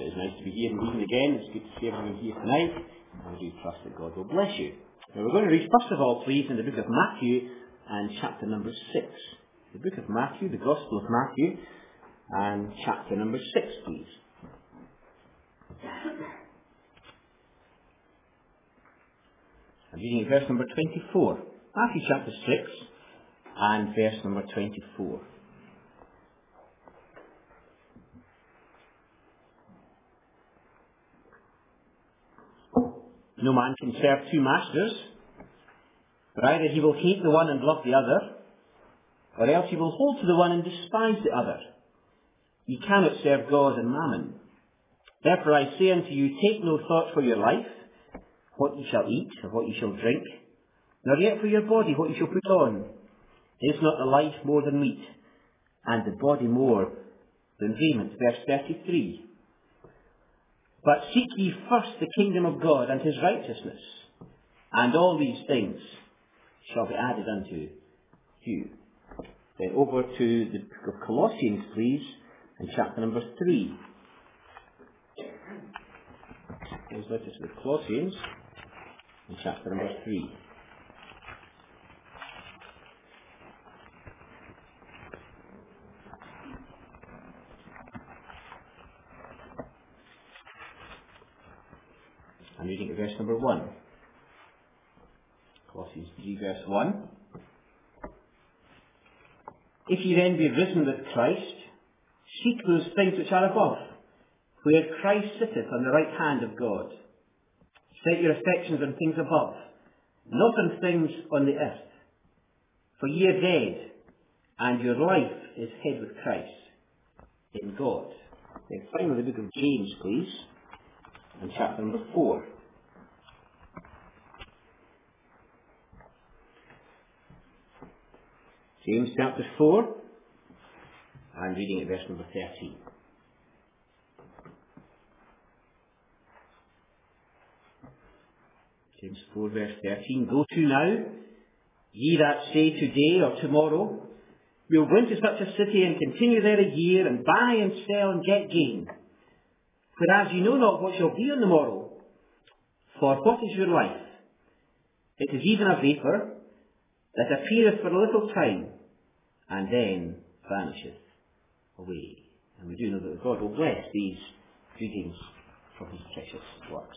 It is nice to be here and meeting again. It's good to see everyone here tonight. I do trust that God will bless you. Now we're going to read, first of all, please, in the book of Matthew and chapter number 6. The book of Matthew, the Gospel of Matthew, and chapter number 6, please. I'm reading at verse number 24. Matthew chapter 6 and verse number 24. No man can serve two masters, for either he will hate the one and love the other, or else he will hold to the one and despise the other. You cannot serve God and mammon. Therefore I say unto you, take no thought for your life, what you shall eat, or what you shall drink, nor yet for your body, what you shall put on. Is not the life more than meat, and the body more than raiment? Verse 33. But seek ye first the kingdom of God and his righteousness, and all these things shall be added unto you. Then over to the book of Colossians, please, and chapter number 3. Let's look at the Colossians, and chapter number 3. I'm reading at verse number 1. Colossians 3 verse 1. If ye then be risen with Christ, seek those things which are above, where Christ sitteth on the right hand of God. Set your affections on things above, not on things on the earth. For ye are dead, and your life is hid with Christ in God. Then finally the book of James, please, and chapter number 4. James chapter 4, I'm reading at verse number 13. James 4 verse 13. Go to now, ye that say today or tomorrow, we'll go into such a city and continue there a year, and buy and sell and get gain. Whereas you know not what shall be on the morrow. For what is your life? It is even a vapour that appeareth for a little time, and then vanisheth away. And we do know that God will bless these readings from his precious words.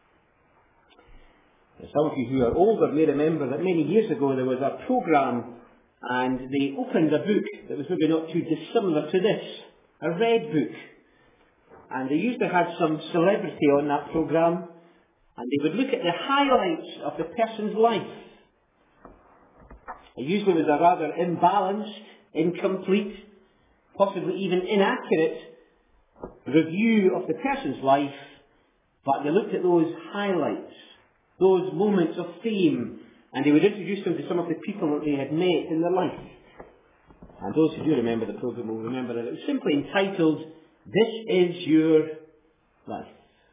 Now, some of you who are older may remember that many years ago there was a programme, and they opened a book that was maybe not too dissimilar to this, a red book. And they used to have some celebrity on that programme, and they would look at the highlights of the person's life. It usually was a rather imbalanced, incomplete, possibly even inaccurate review of the person's life, but they looked at those highlights, those moments of fame, and they would introduce them to some of the people that they had met in their life. And those who do remember the programme will remember that it was simply entitled, This is Your Life.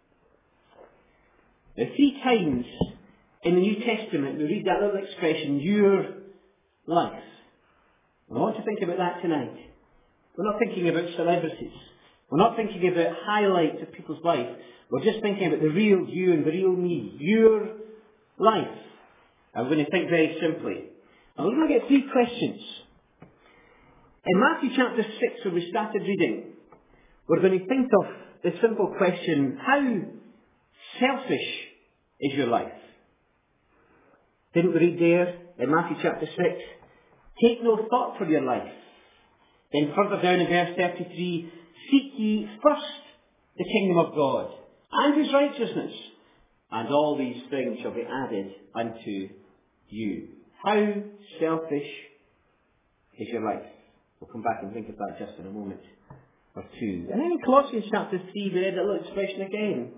Now, 3 times in the New Testament we read that little expression, your life. And I want to think about that tonight. We're not thinking about celebrities. We're not thinking about highlights of people's life. We're just thinking about the real you and the real me. Your life. And we're going to think very simply. And we're going to get 3 questions. In Matthew chapter 6, where we started reading, we're going to think of the simple question, how selfish is your life? Didn't we read there in Matthew chapter 6, take no thought for your life. Then further down in verse 33, seek ye first the kingdom of God and his righteousness, and all these things shall be added unto you. How selfish is your life? We'll come back and think of that just in a moment or two. And then in Colossians chapter 3, we read that little expression again.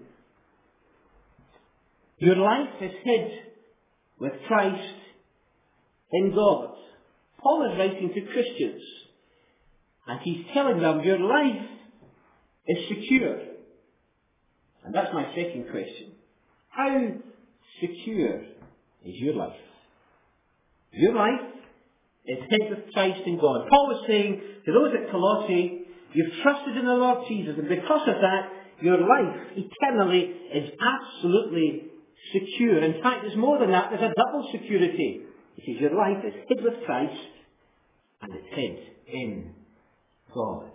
Your life is hid with Christ in God. Paul is writing to Christians, and he's telling them your life is secure. And that's my second question. How secure is your life? Your life is hid with Christ in God. Paul was saying to those at Colossae, you've trusted in the Lord Jesus, and because of that, Your life eternally is absolutely secure. In fact, it's more than that. There's a double security. Because your life is hid with Christ and it's hid in God.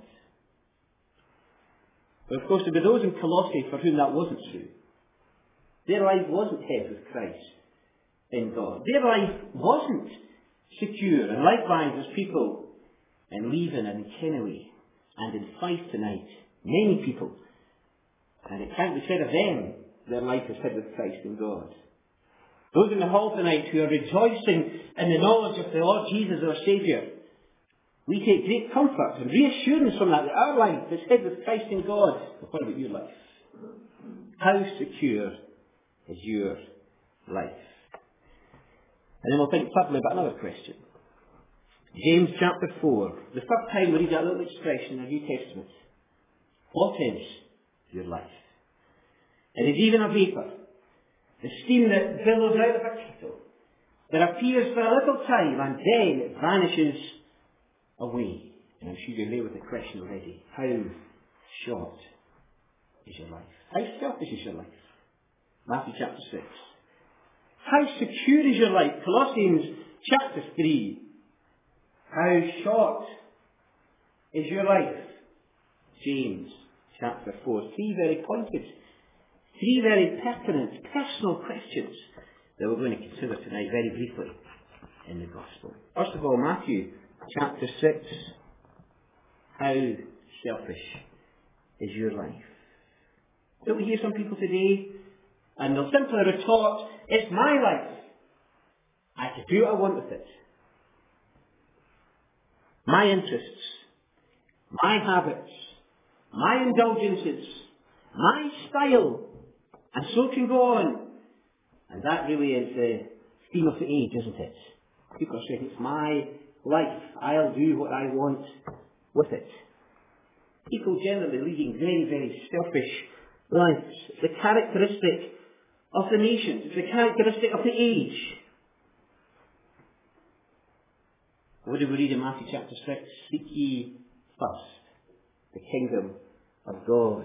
But of course, there were those in Colossae for whom that wasn't true. Their life wasn't hid with Christ in God. Their life wasn't secure. And likewise, there's people in Leven and in Kennelly and in Fife tonight. Many people. And it can't be said of them, their life is hid with Christ in God. Those in the hall tonight who are rejoicing in the knowledge of the Lord Jesus, our Saviour, we take great comfort and reassurance from that our life is hid with Christ in God. But what about your life? How secure is your life? And then we'll think thirdly about another question. James chapter 4, the third time we read that little expression in the New Testament. What is your life? It is even a vapour, the steam that billows out of a kettle, that appears for a little time and then it vanishes away. And I'm sure you're there with the question already. How short is your life? How selfish is your life? Matthew chapter 6. How secure is your life? Colossians chapter 3. How short is your life? James chapter 4. Three very pointed, three very pertinent, personal questions that we're going to consider tonight very briefly in the Gospel. First of all, Matthew chapter 6. How selfish is your life? Don't we hear some people today, and they'll simply retort, it's my life. I can do what I want with it. My interests, my habits, my indulgences, my style, and so can go on. And that really is the theme of the age, isn't it? People are saying, it's my life. I'll do what I want with it. People generally leading very, very selfish lives. It's a characteristic of the nations. It's a characteristic of the age. What do we read in Matthew chapter 6? Seek ye first the kingdom of God.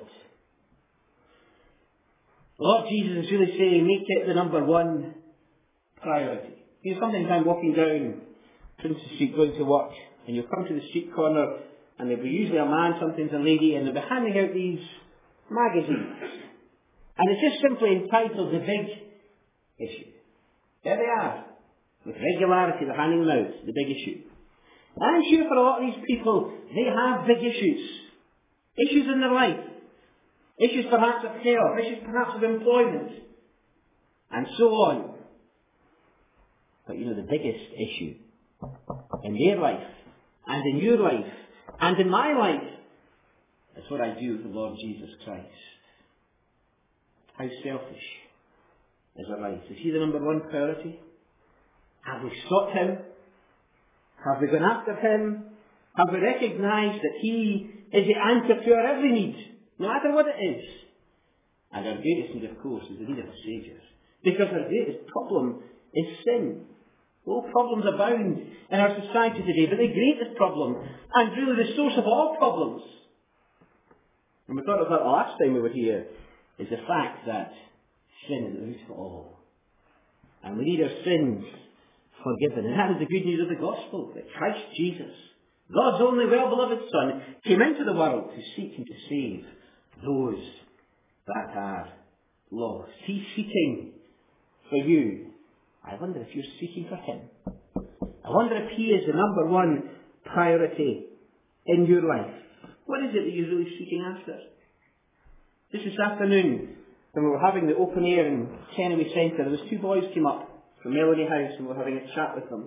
The Lord Jesus is really saying, make it the number one priority. You know, sometimes I'm walking down Princes Street going to work, and you'll come to the street corner, and there'll be usually a man, sometimes a lady, and they'll be handing out these magazines. And it's just simply entitled The Big Issue. There they are. With regularity, they're handing them out, The Big Issue. And I'm sure for a lot of these people, they have big issues. Issues in their life. Issues perhaps of health. Issues perhaps of employment. And so on. But you know, the biggest issue in their life, and in your life, and in my life, is what I do with the Lord Jesus Christ. How selfish is our life? Is He the number one priority? Have we sought Him? Have we gone after Him? Have we recognised that He is the answer to our every need, no matter what it is? And our greatest need, of course, is the need of a Saviour. Because our greatest problem is sin. All problems abound in our society today, but the greatest problem, and really the source of all problems, and we thought about that the last time we were here, is the fact that sin is the root of all. And we need our sins forgiven. And that is the good news of the gospel, that Christ Jesus, God's only well-beloved Son, came into the world to seek and to save those that are lost. He's seeking for you. I wonder if you're seeking for Him. I wonder if He is the number one priority in your life. What is it that you're really seeking after? Just this afternoon, when we were having the open air in Kennelly Centre, there was two boys came up from Melody House and we were having a chat with them.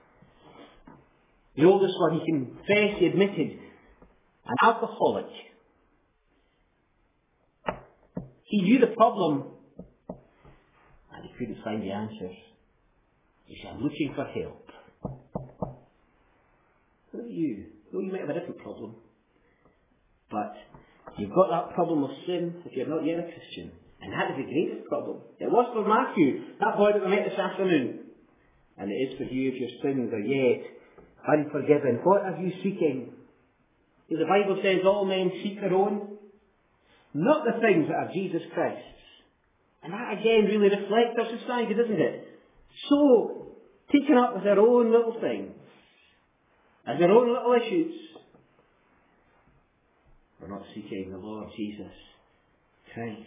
The oldest one, he confessed, he admitted, an alcoholic. He knew the problem and he couldn't find the answers. He said, I'm looking for help. What about you? Well, you might have a different problem. But you've got that problem of sin if you're not yet a Christian. And that is the greatest problem. It was for Matthew, that boy that we met this afternoon. And it is for you if your sins are yet unforgiven. What are you seeking? The Bible says all men seek their own. not the things that are Jesus Christ's. And that again really reflects our society, doesn't it? So taken up with their own little things, and their own little issues. We're not seeking the Lord Jesus Christ.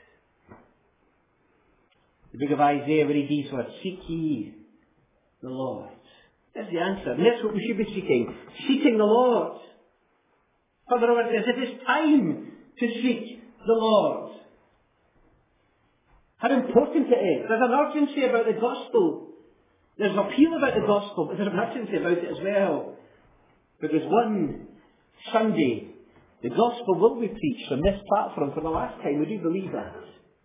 The book of Isaiah, we read these words, seek ye the Lord. There's the answer. And that's what we should be seeking. Seeking the Lord. Further on it says, it is time to seek the Lord. How important it is. There's an urgency about the gospel. There's an appeal about the gospel, but there's an urgency about it as well. Because one Sunday, the gospel will be preached from this platform for the last time. We do believe that.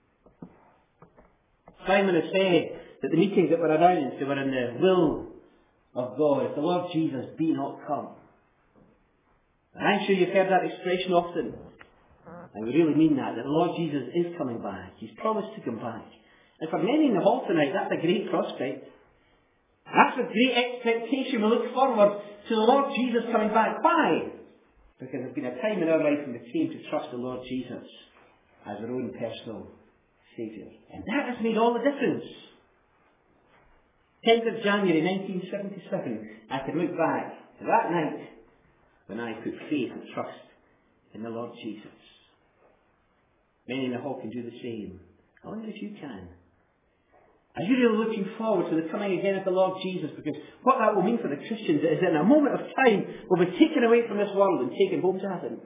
Simon has said that the meetings that were announced, they were in the will of God. If the Lord Jesus be not come. And I'm sure you've heard that expression often. And we really mean that the Lord Jesus is coming back. He's promised to come back. And for many in the hall tonight, that's a great prospect. That's a great expectation. We look forward to the Lord Jesus coming back. Why? Because there's been a time in our life when we came to trust the Lord Jesus as our own personal Saviour. And that has made all the difference. 10th of January 1977, I can look back to that night when I put faith and trust in the Lord Jesus. Many in the hall can do the same. I wonder if you can. Are you really looking forward to the coming again of the Lord Jesus? Because what that will mean for the Christians is that in a moment of time we'll be taken away from this world and taken home to heaven.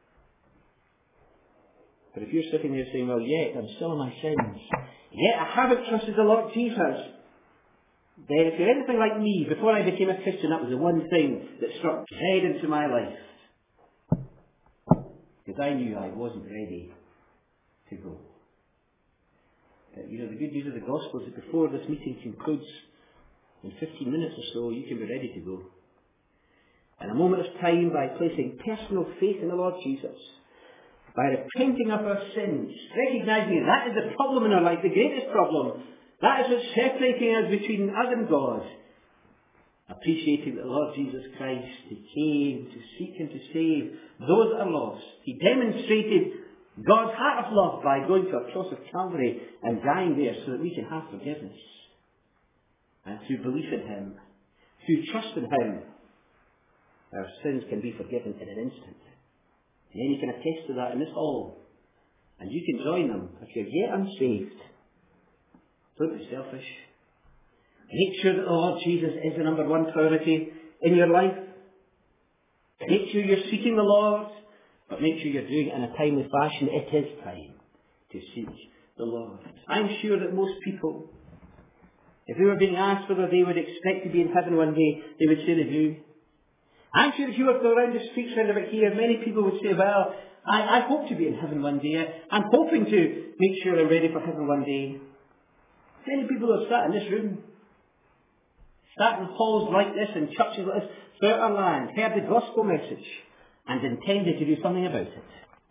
But if you're sitting there saying, well, yet I'm still in my sins, yet I haven't trusted the Lord Jesus, then if you're anything like me, before I became a Christian, that was the one thing that struck dread into my life. Because I knew I wasn't ready to go. The good news of the gospel is that before this meeting concludes, in 15 minutes or so, you can be ready to go. In a moment of time, by placing personal faith in the Lord Jesus, by repenting of our sins, recognizing that is the problem in our life, the greatest problem. That is what's separating us between us and God. Appreciating that the Lord Jesus Christ, He came to seek and to save those that are lost. He demonstrated God's heart of love by going to a cross of Calvary and dying there so that we can have forgiveness. And through belief in Him, through trust in Him, our sins can be forgiven in an instant. And then you can attest to that in this hall. And you can join them if you're yet unsaved. Don't be selfish. Make sure that the Lord Jesus is the number one priority in your life. Make sure you're seeking the Lord, but make sure you're doing it in a timely fashion. It is time to seek the Lord. I'm sure that most people, if they were being asked whether they would expect to be in heaven one day, they would say they do. I'm sure if you were to go around the streets round about here, many people would say, well, I hope to be in heaven one day. I'm hoping to make sure I'm ready for heaven one day. Many people have sat in this room, sat in halls like this, in churches like this, throughout our land, heard the gospel message, and intended to do something about it.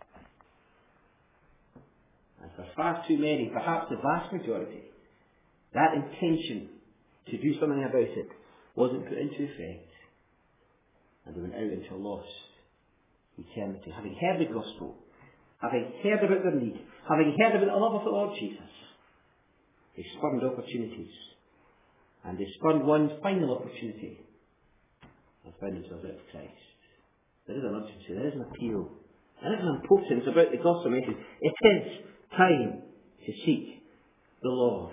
And for far too many, perhaps the vast majority, that intention to do something about it wasn't put into effect. And they went out into a lost eternity, having heard the gospel, having heard about their need, having heard about the love of the Lord Jesus. They spurned opportunities, and they spurned one final opportunity and found themselves out of Christ. There is an urgency, there is an appeal, there is an importance about the gospel message. It is time to seek the Lord.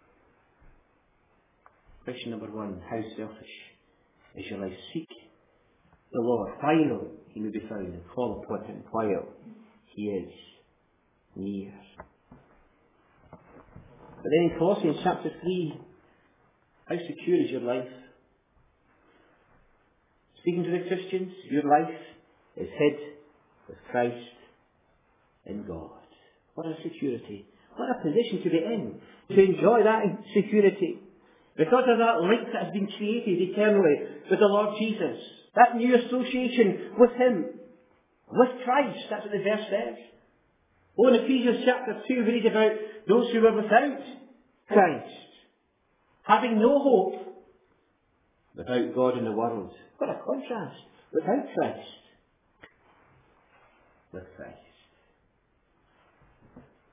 Question number one, how selfish is your life? Seek the Lord while He may be found, and call upon Him while He is near. But then in Colossians chapter 3, how secure is your life? Speaking to the Christians, your life is hid with Christ in God. What a security. What a position to be in. To enjoy that security. Because of that link that has been created eternally with the Lord Jesus. That new association with Him. With Christ. That's what the verse says. Oh, in Ephesians chapter 2 we read about those who were without Christ. Having no hope. Without God in the world. What a contrast. Without Christ. With Christ.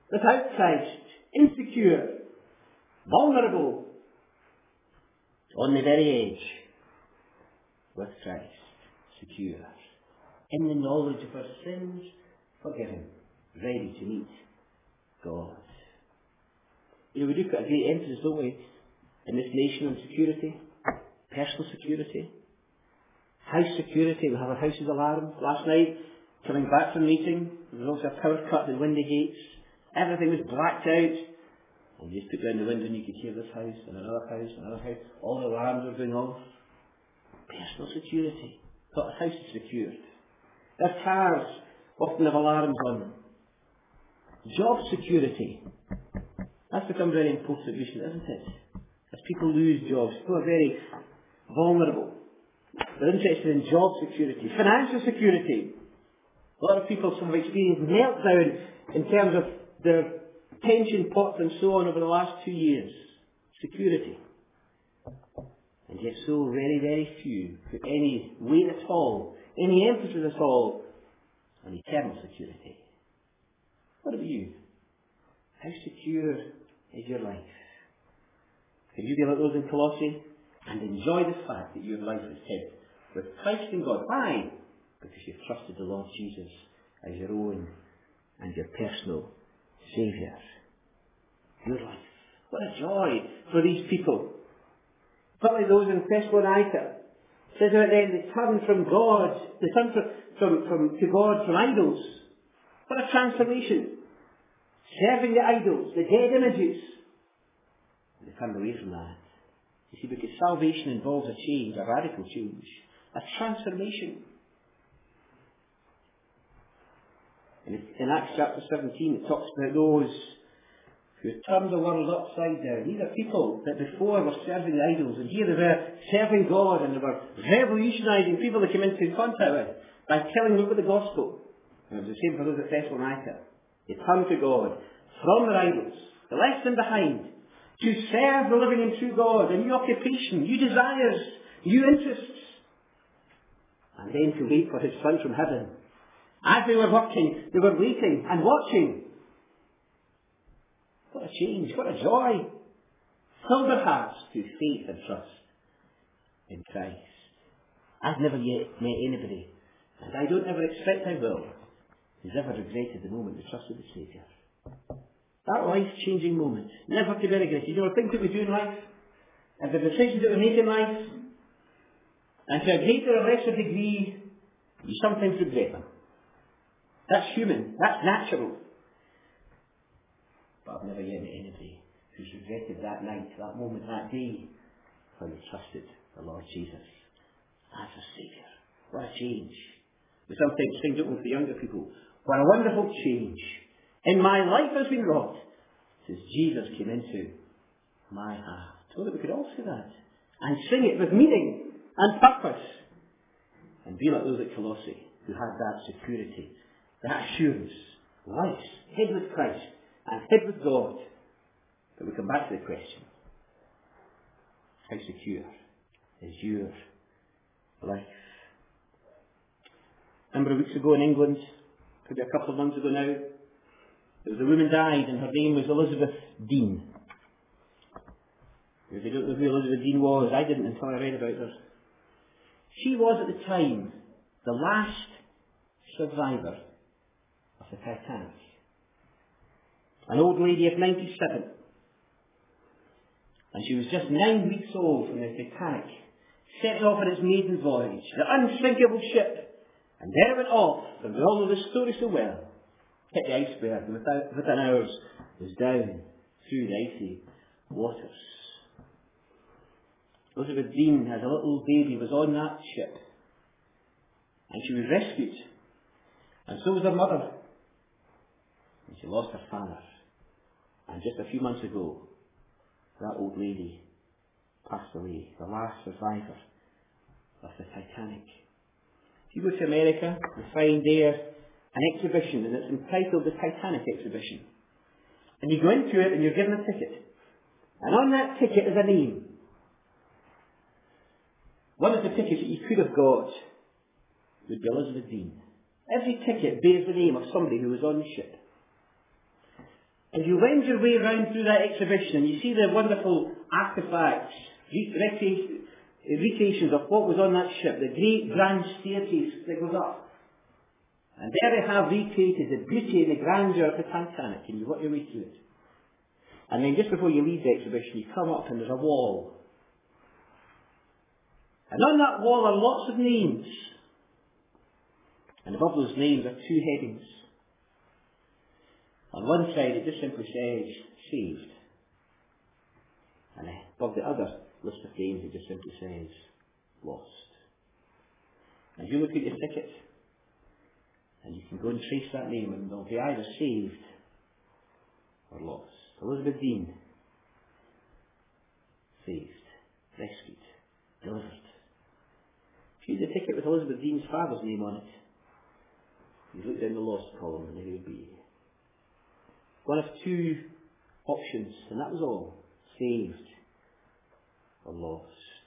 without Christ, insecure, vulnerable, on the very edge. With Christ, secure, in the knowledge of our sins, forgiven, ready to meet God. You know, we do put a great emphasis, don't we, in this nation on security, personal security, house security. We have our houses alarmed. Last night, coming back from the meeting, there was also a power cut at Windy Gates. Everything was blacked out. And you just put down the window and you could hear this house and another house and another house. All the alarms were going off. Personal security. Got the house secured. Their cars often have alarms on them. Job security. That's become very important recently, isn't it? As people lose jobs, people are very vulnerable. They're interested in job security. Financial security. A lot of people have experienced meltdown in terms of their pension pots and so on over the last 2 years. Security. And yet so very, very few put any weight at all, any emphasis at all on eternal security. What about you? How secure is your life? Can you be like those in Colossae and enjoy the fact that your life is hid with Christ in God? Why? Because you've trusted the Lord Jesus as your own and your personal Saviour. Your life. What a joy for these people. Probably those in Thessalonica. It says at the end, they turn from God, they turn to God from idols. What a transformation. Serving the idols, the dead images. They turned away from that. You see, because salvation involves a change, a radical change, a transformation. In Acts chapter 17, it talks about those who turned the world upside down. These are people that before were serving the idols, and here they were serving God, and they were revolutionising people they came into contact with by telling them about the gospel. And it was the same for those at Thessalonica. They turned to God from their idols. They left them behind to serve the living and true God, a new occupation, new desires, new interests. And then to wait for his Son from heaven. As they were working, they were waiting and watching. What a change, what a joy. Fill their hearts through faith and trust in Christ. I've never yet met anybody, and I don't ever expect I will, who's ever regretted the moment they trusted the Saviour. That life-changing moment, never to be regretted. You know, the things that we do in life, and the decisions that we make in life, and to a greater or lesser degree, you sometimes regret them. That's human, that's natural. But I've never yet met anybody who's regretted that night, that moment, that day, when they trusted the Lord Jesus as a Saviour. What a change. We sometimes sing, don't we, for the younger people, what a wonderful change. In my life has been wrought since Jesus came into my heart. So that we could all say that. And sing it with meaning and purpose. And be like those at Colossae who had that security, that assurance. Life hid with Christ and hid with God. But we come back to the question. How secure is your life? A number of weeks ago in England, maybe a couple of months ago now, there was a woman died and her name was Elizabeth Dean. If you don't know who Elizabeth Dean was, I didn't until I read about her. She was at the time the last survivor of the Titanic. An old lady of 97. And she was just 9 weeks old when the Titanic set off on its maiden voyage, the unsinkable ship. And there it went off, and we all know the story so well. Hit the iceberg, and within hours was down through the icy waters. Elizabeth Dean, as a little baby, was on that ship. And she was rescued. And so was her mother. And she lost her father. And just a few months ago, that old lady passed away, the last survivor of the Titanic. If you go to America, you find there an exhibition, and it's entitled the Titanic Exhibition. And you go into it and you're given a ticket. And on that ticket is a name. One of the tickets that you could have got would be Elizabeth Dean. Every ticket bears the name of somebody who was on the ship. As you wend your way round through that exhibition and you see the wonderful artefacts, recreations of what was on that ship, the great grand staircase that goes up. And there they have recreated the beauty and the grandeur of the Titanic, and you work your way through it. And then just before you leave the exhibition, you come up and there's a wall. And on that wall are lots of names. And above those names are two headings. On one side it just simply says, saved. And above the other list of names it just simply says, lost. And you look at your ticket, and you can go and trace that name, and they'll be either saved or lost. Elizabeth Dean, saved, rescued, delivered. If you had a ticket with Elizabeth Dean's father's name on it, you look down the lost column and there he would be. One of two options, and that was all. Saved or lost.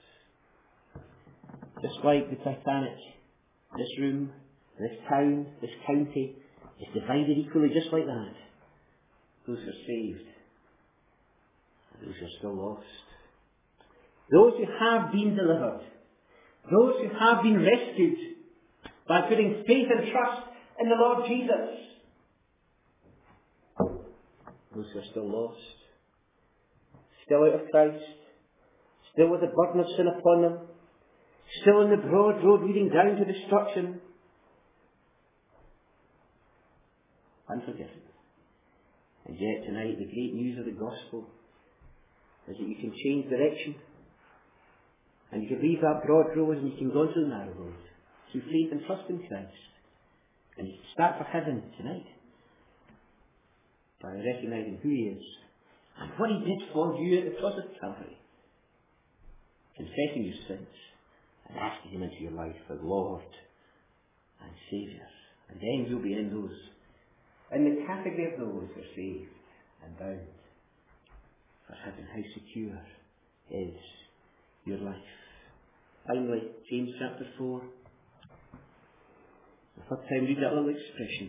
Just like the Titanic, this room, this town, this county is divided equally just like that. Those who are saved and those who are still lost. Those who have been delivered. Those who have been rescued by putting faith and trust in the Lord Jesus. Those who are still lost. Still out of Christ. Still with the burden of sin upon them. Still on the broad road leading down to destruction. Unforgiven. And yet tonight the great news of the gospel is that you can change direction and you can leave that broad road and you can go into the narrow road through faith and trust in Christ, and you can start for heaven tonight by recognising who he is and what he did for you at the cross of Calvary, confessing your sins and asking him into your life as Lord and Saviour, and then you'll be in the category of those who are saved and bound for heaven. How secure is your life? Finally, James chapter 4. The third time, read that little expression.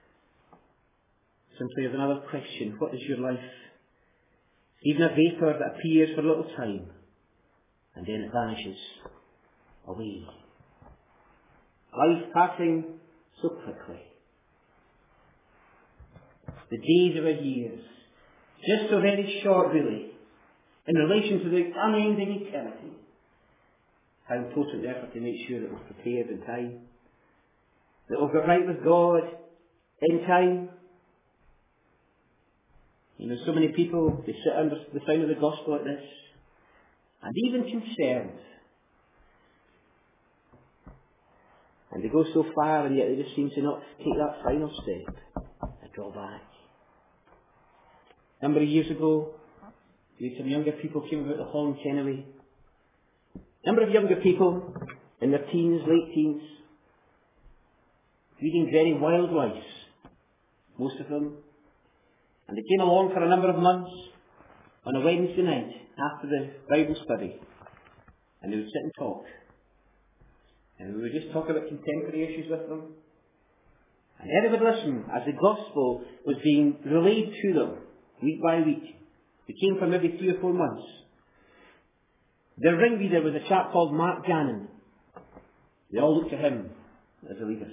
Simply as another question. What is your life? Even a vapour that appears for a little time and then it vanishes away. Life passing so quickly. The days of our years, just so very short really, in relation to the unending eternity. How important the effort to make sure that we're prepared in time, that we've got right with God in time. You know, so many people, they sit under the sound of the gospel like this, and even concerned. And they go so far, and yet they just seem to not take that final step, and draw back. A number of years ago, we had some younger people came about the hall in Kennelly. A number of younger people in their teens, late teens, leading very wild lives, most of them. And they came along for a number of months on a Wednesday night after the Bible study. And they would sit and talk. And we would just talk about contemporary issues with them. And they would listen as the gospel was being relayed to them week by week. They came for maybe 3 or 4 months. Their ringleader was a chap called Mark Gannon. They all looked to him as a leader.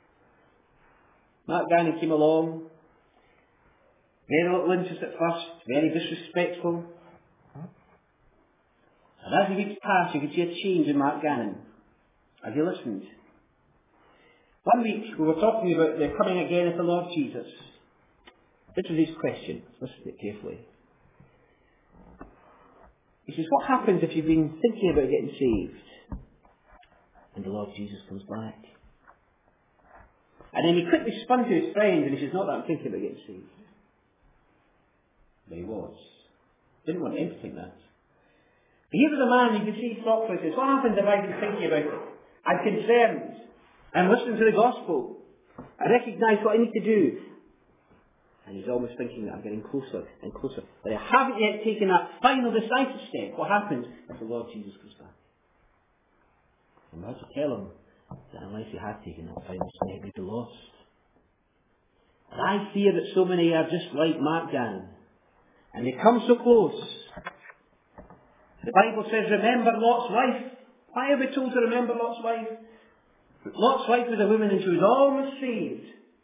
Mark Gannon came along, very little interest at first, very disrespectful. And as the weeks passed, you could see a change in Mark Gannon as he listened. One week we were talking about the coming again of the Lord Jesus. This was his question. Listen to it carefully. He says, what happens if you've been thinking about getting saved and the Lord Jesus comes back? And then he quickly spun to his friend and he says, not that I'm thinking about getting saved. But he was. Didn't want him to think that. But here was a man you could see thoughtfully says, what happens if I've been thinking about it? I'm concerned. I'm listening to the gospel. I recognise what I need to do. And he's almost thinking that I'm getting closer and closer. But I haven't yet taken that final decisive step. What happens if the Lord Jesus comes back? And I had to tell him that unless he had taken that final step, he'd be lost. And I fear that so many are just like Mark Gannon. And they come so close. The Bible says, remember Lot's wife. Why are we told to remember Lot's wife? Lot's wife was a woman and she was almost saved.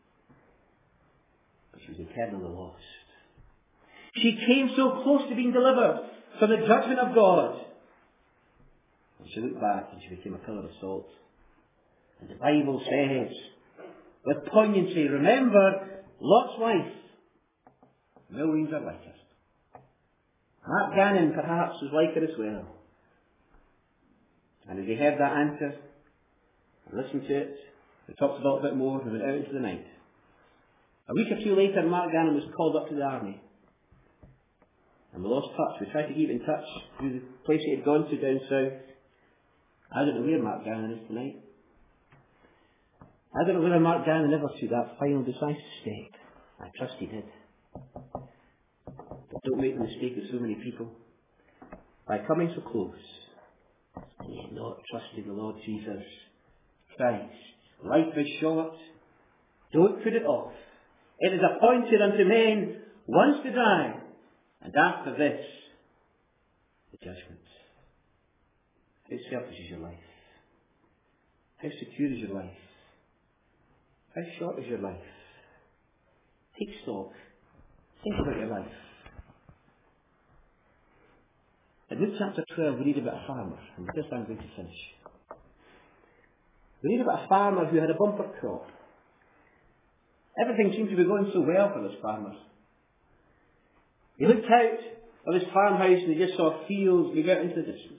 But she was eternally lost. She came so close to being delivered from the judgment of God. And she looked back and she became a pillar of salt. And the Bible says, with poignancy, remember Lot's wife. Millions are like her. Mark Gannon perhaps was like her as well. And as he heard that answer, and listened to it, he talked about it a bit more and went out into the night. A week or two later, Mark Gannon was called up to the army. And we lost touch. We tried to keep in touch through the place he had gone to down south. I don't know where Mark Gannon is tonight. I don't know whether Mark Gannon ever took that final decisive step. I trust he did. But don't make the mistake of so many people. By coming so close, and yet not trusting the Lord Jesus Christ. Life is short. Don't put it off. It is appointed unto men once to die, and after this, the judgment. How selfish is your life? How secure is your life? How short is your life? Take stock. Think about your life. In Luke chapter 12, we read about a farmer, and with this I'm going to finish. We read about a farmer who had a bumper crop. Everything seemed to be going so well for this farmer. He looked out of his farmhouse and he just saw fields big out into the distance.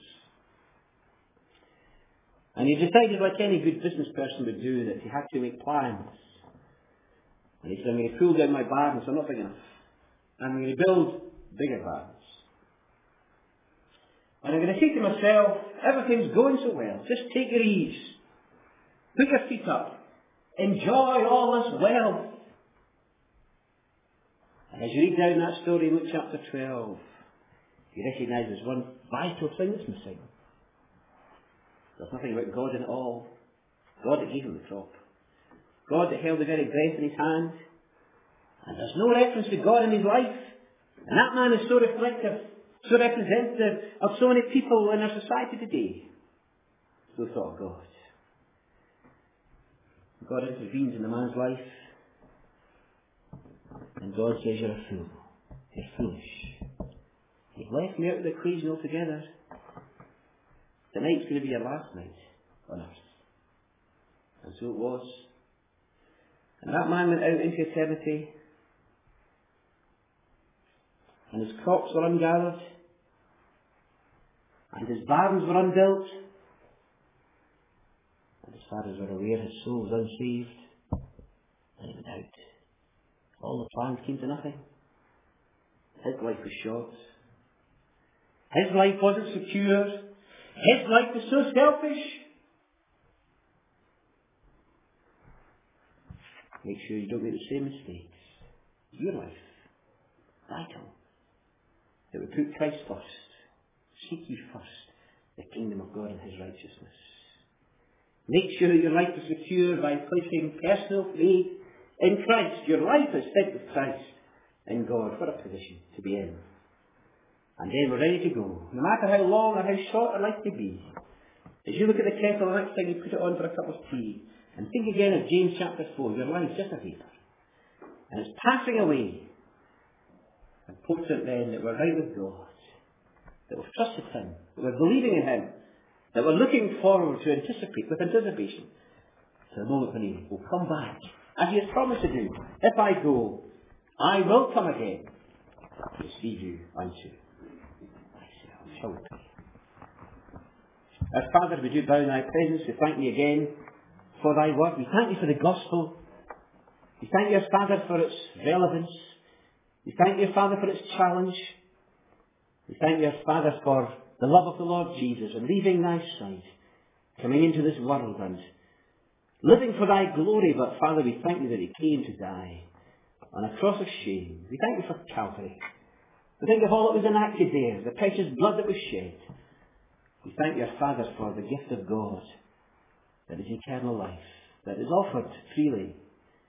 And he decided, like any good business person would do, that he had to make plans. And he said, I'm going to pull down my barns, they're not big enough. I'm going to build bigger barns. And I'm going to say to myself, everything's going so well. Just take your ease. Put your feet up. Enjoy all this wealth. And as you read down that story in Luke chapter 12, you recognise there's one vital thing that's missing. There's nothing about God in it all. God that gave him the crop. God that held the very breath in his hand. And there's no reference to God in his life. And that man is so reflective, so representative of so many people in our society today. No thought of God. God intervenes in the man's life. And God says, you're a fool. You're foolish. You've left me out of the equation altogether. Tonight's going to be your last night on earth. And so it was. And that man went out into eternity. And his crops were ungathered. And his barns were unbuilt. And as far as we're aware, his soul was unsaved. And he went out. All the plans came to nothing. His life was short. His life wasn't secure. His life was so selfish. Make sure you don't make the same mistakes. Your life, vital. It would put Christ first. Seek ye first the kingdom of God and his righteousness. Make sure that your life is secure by placing personal faith in Christ. Your life is set with Christ in God. What a position to be in. And then we're ready to go. No matter how long or how short our life may be. As you look at the kettle, the next time you put it on for a cup of tea. And think again of James chapter 4. Your life's just a vapour. And it's passing away. Important then that we're right with God. That we've trusted him. That we're believing in him. That we're looking forward to with anticipation to the moment when he will come back. As he has promised to do. If I go, I will come again to receive you unto myself. Shall we pray? Our Father, we do bow in thy presence. We thank thee again for thy word. We thank thee for the gospel. We thank you, Father, for its relevance. We thank you, Father, for its challenge. We thank you, Father, for the love of the Lord Jesus and leaving thy side, coming into this world and living for thy glory. But Father, we thank you that he came to die on a cross of shame. We thank you for Calvary. We thank you for all that was enacted there, the precious blood that was shed. We thank you, Father, for the gift of God that is eternal life, that is offered freely,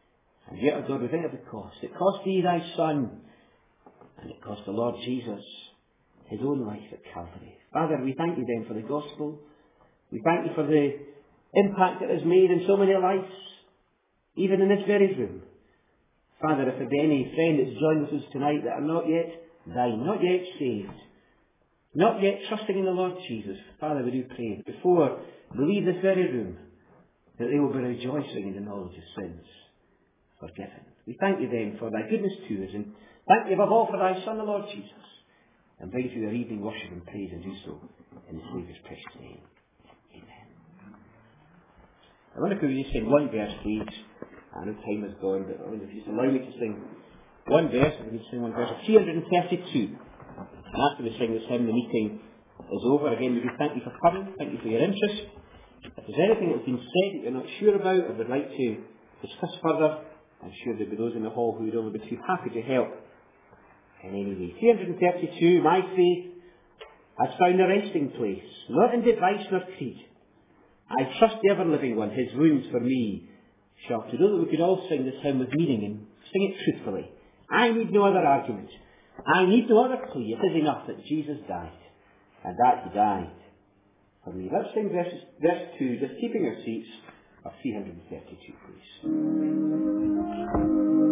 And yet, O God, we think of the cost. It cost thee thy Son, and it cost the Lord Jesus his own life at Calvary. Father, we thank you then for the gospel. We thank you for the impact it has made in so many lives, even in this very room. Father, if there be any friend that's joined with us tonight that are not yet thine, not yet saved, not yet trusting in the Lord Jesus, Father, we do pray, before we leave this very room, that they will be rejoicing in the knowledge of sins forgiven. We thank you then for thy goodness to us, and thank you above all for thy Son, the Lord Jesus, and bring to your evening worship and praise, and do so in the Saviour's precious name. Amen. I wonder if we just sing one verse, please. I know time has gone, but I wonder if you just allow me to sing one verse. If we can sing one verse of 332. And after we sing this hymn, the meeting is over. Again, we do thank you for coming. Thank you for your interest. If there's anything that's been said that you're not sure about or would like to discuss further, I'm sure there'll be those in the hall who would only be too happy to help in any way. 332, my faith has found a resting place, not in device nor creed. I trust the ever-living one, his wounds for me shall. To know that we could all sing this hymn with meaning and sing it truthfully. I need no other argument. I need no other plea. It is enough that Jesus died, and that he died for me. Let's sing verse 2, just keeping our seats, of 332, please.